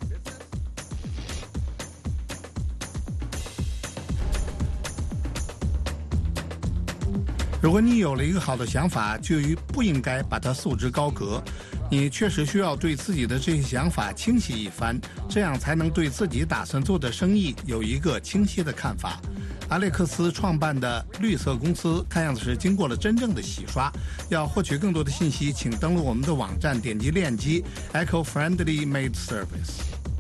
如果你有了一个好的想法，就不应该把它束之高阁。你确实需要对自己的这些想法清晰一番，这样才能对自己打算做的生意有一个清晰的看法。阿列克斯创办的绿色公司看样子是经过了真正的洗刷。要获取更多的信息，请登录我们的网站，点击链接 Eco-Friendly Made Service。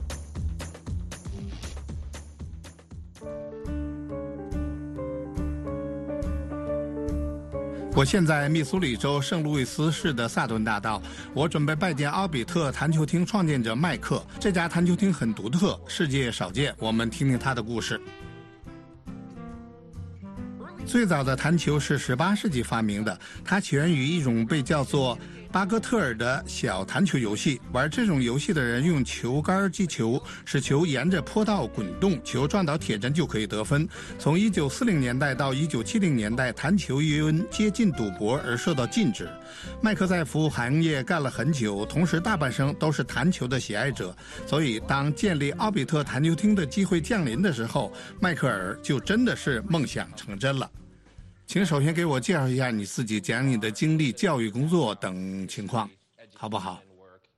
我现在密苏里州圣路易斯市的萨顿大道，我准备拜见奥比特弹球厅创建者麦克。这家弹球厅很独特，世界少见，我们听听他的故事。最早的弹球是18世纪发明的，它起源于一种被叫做巴哥特尔的小弹球游戏。玩这种游戏的人用球杆击球，使球沿着坡道滚动，球撞到铁针就可以得分。从1940年代到1970年代，弹球因接近赌博而受到禁止。麦克在服务行业干了很久，同时大半生都是弹球的喜爱者，所以当建立奥比特弹球厅的机会降临的时候，迈克尔就真的是梦想成真了。请首先给我介绍一下你自己，讲你的经历、教育工作等情况，好不好？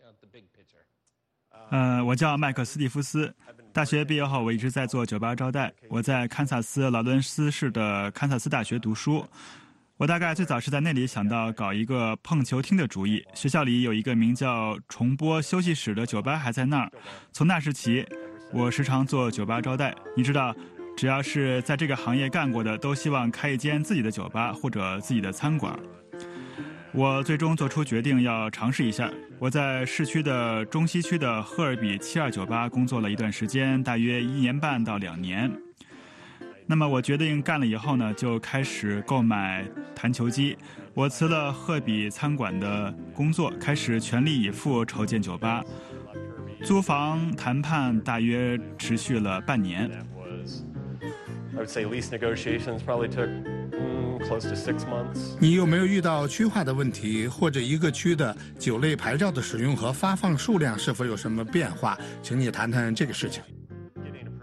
我叫麦克斯蒂夫斯。大学毕业后，我一直在做酒吧招待。我在堪萨斯劳伦斯市的堪萨斯大学读书。我大概最早是在那里想到搞一个碰球厅的主意。学校里有一个名叫重播休息室的酒吧还在那儿。从那时起，我时常做酒吧招待。你知道，只要是在这个行业干过的，都希望开一间自己的酒吧或者自己的餐馆。我最终做出决定要尝试一下。我在市区的中西区的赫尔比72酒吧工作了一段时间，大约1年半到2年。那么我决定干了以后呢，就开始购买弹球机。我辞了赫尔比餐馆的工作，开始全力以赴筹建酒吧。租房谈判大约持续了半年。 I would say lease negotiations probably took close to 6 months. 你有没有遇到区划的问题，或者一个区的酒类牌照的使用和发放数量是否有什么变化？请你谈谈这个事情。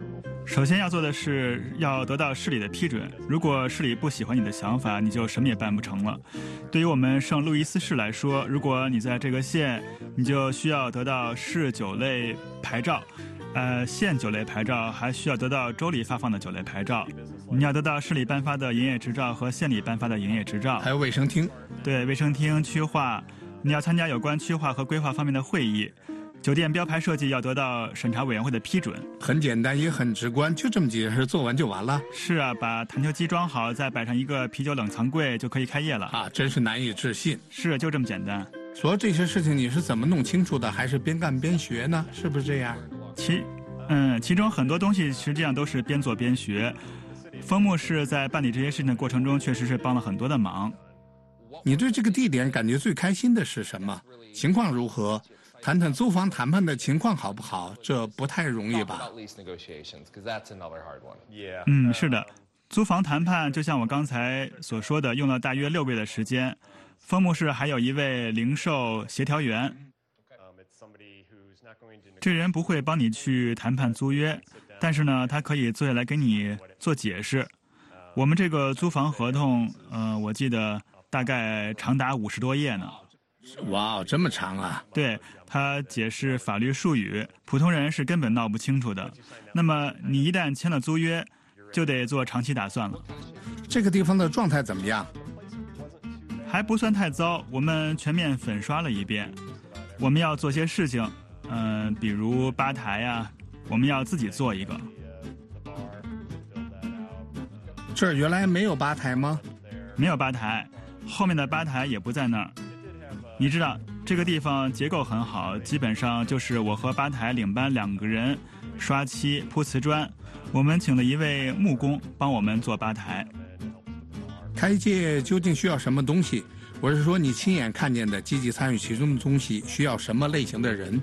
首先要做的是要得到市里的批准，如果市里不喜欢你的想法，你就什么也办不成了。对于我们圣路易斯市来说，如果你在这个县，你就需要得到市酒类牌照，县酒类牌照，还需要得到州里发放的酒类牌照。你要得到市里颁发的营业执照和县里颁发的营业执照， 还有卫生厅。 对，卫生厅、区划，你要参加有关区划和规划方面的会议。酒店标牌设计要得到审查委员会的批准。 很简单也很直观，就这么几件事做完就完了。 是啊，把弹球机装好，再摆上一个啤酒冷藏柜就可以开业了啊！真是难以置信。 是，就这么简单。 说这些事情你是怎么弄清楚的？还是边干边学呢？是不是这样？ 其中很多东西实际上都是边做边学。枫木市在办理这些事情的过程中，确实是帮了很多的忙。 你对这个地点感觉最开心的是什么？情况如何？谈谈租房谈判的情况好不好？这不太容易吧？ 是的，租房谈判就像我刚才所说的，用了大约6个月的时间。枫木市还有一位零售协调员，这人不会帮你去谈判租约，但是呢，他可以坐下来给你做解释。我们这个租房合同，我记得大概长达50多页呢。 哇，这么长啊！ 对，他解释法律术语，普通人是根本闹不清楚的。那么你一旦签了租约，就得做长期打算了。 这个地方的状态怎么样？ 还不算太糟，我们全面粉刷了一遍。我们要做些事情，比如吧台呀，我们要自己做一个。 这儿原来没有吧台吗？ 没有吧台，后面的吧台也不在那儿。你知道这个地方结构很好，基本上就是我和吧台领班2个人刷漆铺瓷砖。我们请了一位木工帮我们做吧台。 开业究竟需要什么东西？我是说你亲眼看见的积极参与其中的东西需要什么类型的人？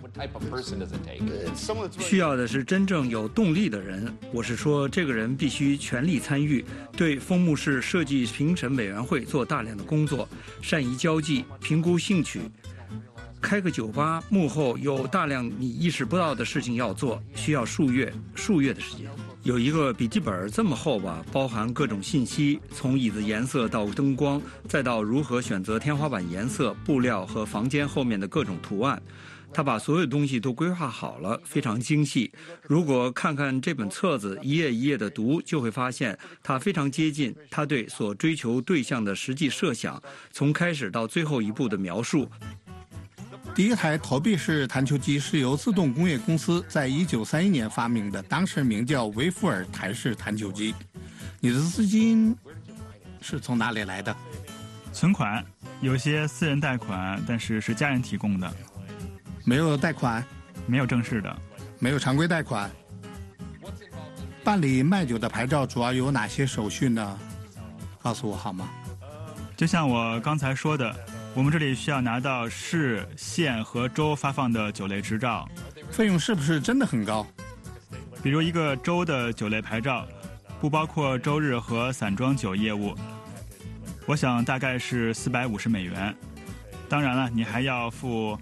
需要的是真正有动力的人。我是说这个人必须全力参与，对枫木市设计评审委员会做大量的工作，善于交际，评估兴趣。开个酒吧幕后有大量你意识不到的事情要做，需要数月的时间。有一个笔记本这么厚吧，包含各种信息，从椅子颜色到灯光，再到如何选择天花板颜色、布料和房间后面的各种图案。他把所有东西都规划好了，非常精细。如果看看这本册子，一页一页的读，就会发现他非常接近他对所追求对象的实际设想，从开始到最后一步的描述。 第一台投币式弹球机是由自动工业公司在1931年发明的，当时名叫维夫尔台式弹球机。你的资金是从哪里来的？ 存款，有些私人贷款，但是是家人提供的。 没有贷款？ 没有正式的。 没有常规贷款？办理卖酒的牌照主要有哪些手续呢？告诉我好吗？ 就像我刚才说的，我们这里需要拿到市、县和州发放的酒类执照。 费用是不是真的很高？ 比如一个州的酒类牌照，不包括周日和散装酒业务，我想大概是450美元。当然了，你还要付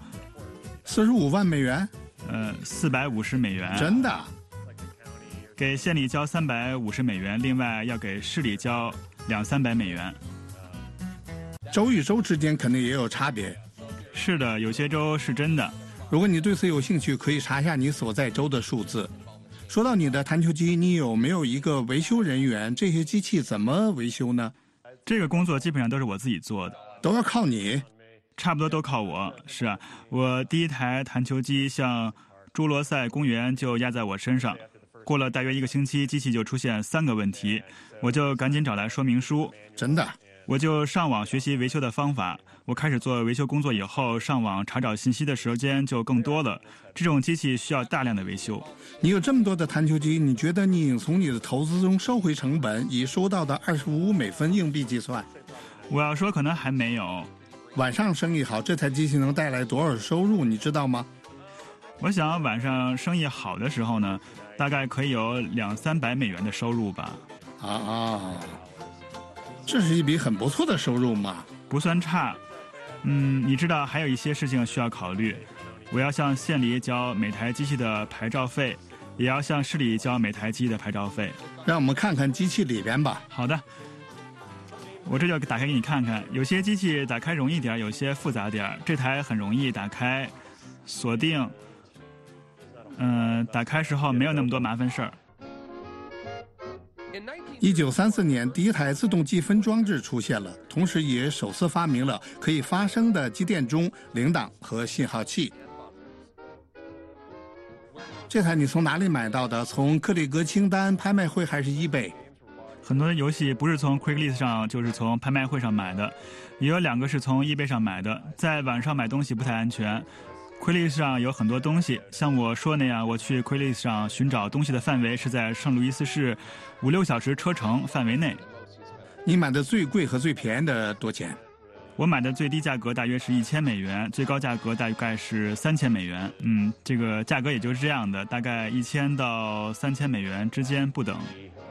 45万美元 ，450美元。 真的？ 给县里交350美元，另外要给市里交200-300美元。 州与州之间肯定也有差别。 是的，有些州是真的。 如果你对此有兴趣，可以查一下你所在州的数字。说到你的弹球机，你有没有一个维修人员？这些机器怎么维修呢？ 这个工作基本上都是我自己做的。 都要靠你？ 差不多都靠我。是啊，我第一台弹球机像侏罗赛公园就压在我身上，过了大约1个星期，机器就出现3个问题，我就赶紧找来说明书。 真的？ 我就上网学习维修的方法。我开始做维修工作以后，上网查找信息的时间就更多了。这种机器需要大量的维修。 你有这么多的弹球机，你觉得你已从你的投资中收回成本，以收到的25美分硬币计算？ 我要说可能还没有。 晚上生意好，这台机器能带来多少收入你知道吗？ 我想晚上生意好的时候呢，大概可以有200-300美元的收入吧。 这是一笔很不错的收入嘛。 不算差。你知道还有一些事情需要考虑。我要向县里交每台机器的牌照费， 也要向市里交每台机的牌照费。 让我们看看机器里边吧。 好的，我这就打开给你看看。有些机器打开容易点，有些复杂点。这台很容易打开，锁定。打开时候没有那么多麻烦事儿。 1934年，第一台自动计分装置出现了，同时也首次发明了可以发声的机电钟、铃铛和信号器。这台你从哪里买到的？从克里格清单、拍卖会还是eBay？ 很多游戏不是从 Craigslist 上，就是从拍卖会上买的，也有2个是从eBay 上买的。在网上买东西不太安全。Craigslist 上有很多东西，像我说那样，我去 Craigslist 上寻找东西的范围是在圣路易斯市5-6小时车程范围内。 你买的最贵和最便宜的多钱？ 我买的最低价格大约是$1000，最高价格大概是$3000。这个价格也就是这样的，大概$1000到$3000之间不等。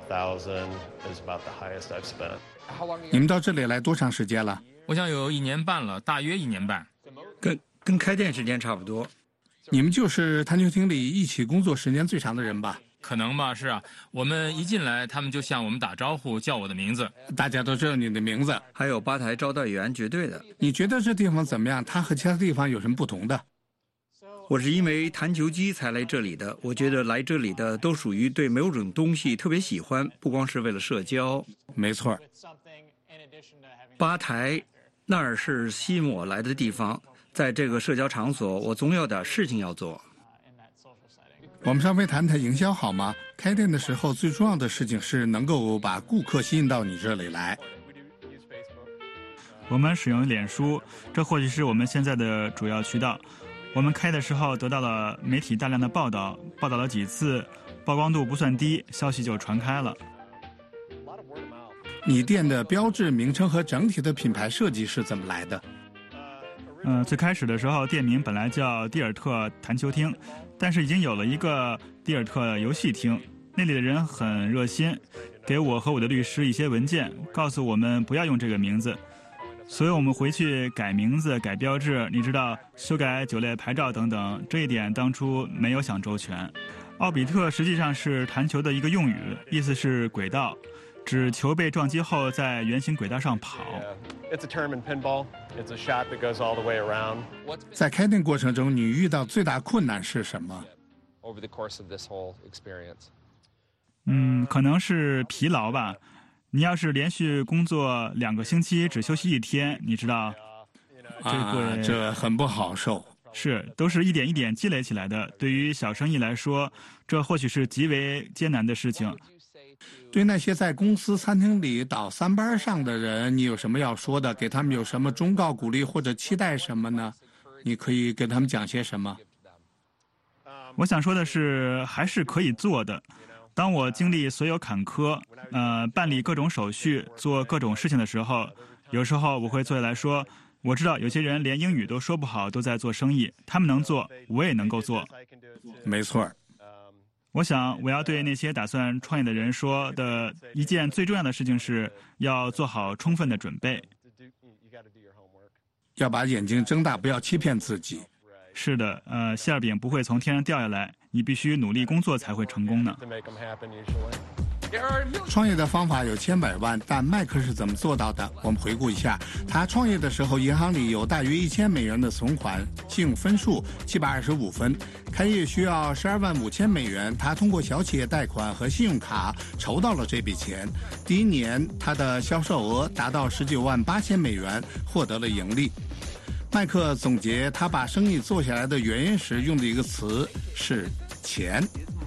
你们到这里来多长时间了？ 我想有1年半了，大约1年半。 跟开店时间差不多。 你们就是弹球厅里一起工作时间最长的人吧？ 可能吧，是啊。我们一进来，他们就向我们打招呼，叫我的名字。 大家都知道你的名字， 还有吧台招待员，绝对的。 你觉得这地方怎么样？它和其他地方有什么不同的？ 我是因为弹球机才来这里的。我觉得来这里的都属于对某种东西特别喜欢，不光是为了社交。 没错。 吧台那儿是吸引我来的地方。在这个社交场所，我总有点事情要做。 我们稍微谈谈营销好吗？开店的时候最重要的事情是能够把顾客吸引到你这里来。 我们使用脸书，这或许是我们现在的主要渠道。我们开的时候得到了媒体大量的报道了几次，曝光度不算低，消息就传开了。 你店的标志名称和整体的品牌设计是怎么来的？ 最开始的时候，店名本来叫蒂尔特弹球厅，但是已经有了一个蒂尔特游戏厅。那里的人很热心，给我和我的律师一些文件，告诉我们不要用这个名字。所以我们回去改名字、改标志，你知道，修改酒类牌照等等，这一点当初没有想周全。奥比特实际上是弹球的一个用语，意思是轨道，指球被撞击后在圆形轨道上跑。 在开店过程中，你遇到最大困难是什么？ 可能是疲劳吧。你要是连续工作2个星期只休息1天，你知道， 这很不好受。 是，都是一点一点积累起来的。对于小生意来说，这或许是极为艰难的事情。 对那些在公司餐厅里倒3班上的人，你有什么要说的？给他们有什么忠告、鼓励或者期待什么呢？你可以跟他们讲些什么？ 我想说的是，还是可以做的。当我经历所有坎坷，办理各种手续，做各种事情的时候，有时候我会坐下来说，我知道有些人连英语都说不好，都在做生意，他们能做，我也能够做。 没错。 我想我要对那些打算创业的人说的一件最重要的事情是要做好充分的准备， 要把眼睛睁大，不要欺骗自己。 是的，馅饼不会从天上掉下来，你必须努力工作才会成功呢。 创业的方法有千百万，但麦克是怎么做到的？我们回顾一下，他创业的时候，银行里有大约$1000的存款，信用分数725分，开业需要$125,000，他通过小企业贷款和信用卡筹到了这笔钱。第1年，他的销售额达到$198,000，获得了盈利。麦克总结他把生意做下来的原因时用的一个词是钱。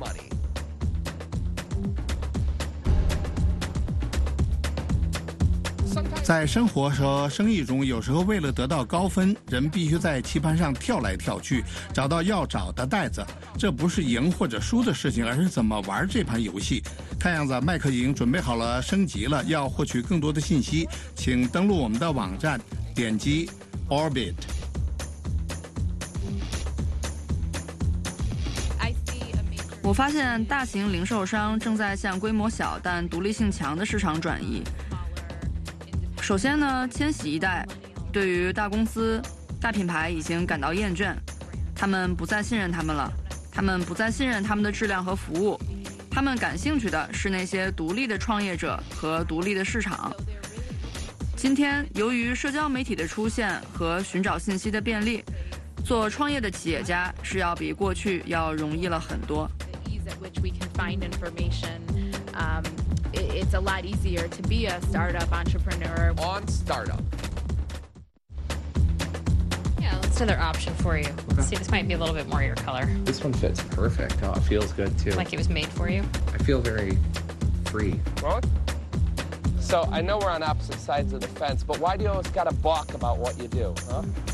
在生活和生意中，有时候为了得到高分，人必须在棋盘上跳来跳去，找到要找的袋子。这不是赢或者输的事情，而是怎么玩这盘游戏。看样子麦克已经准备好了升级了。要获取更多的信息，请登录我们的网站，点击 Orbit。 我发现大型零售商正在向规模小但独立性强的市场转移。首先呢，千禧一代对于大公司、大品牌已经感到厌倦，他们不再信任他们了。 他们不再信任他们的质量和服务，他们感兴趣的是那些独立的创业者和独立的市场。今天，由于社交媒体的出现和寻找信息的便利，做创业的企业家是要比过去要容易了很多。 It's a lot easier to be a startup entrepreneur. On startup. Yeah, let's do another option for you. Okay. See, this might be a little bit more your color. This one fits perfect. Oh, it feels good too. Like it was made for you. I feel very free. What? So I know we're on opposite sides of the fence, but why do you always gotta balk about what you do, huh?